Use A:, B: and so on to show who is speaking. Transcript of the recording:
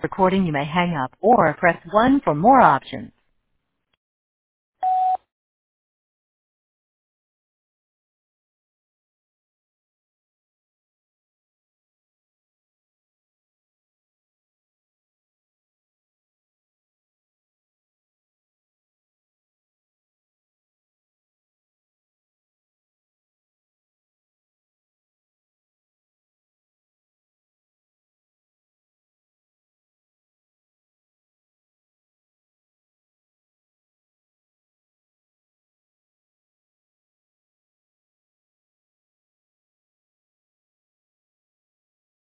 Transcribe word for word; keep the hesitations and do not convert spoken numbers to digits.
A: recording, you may hang up or press one for more options.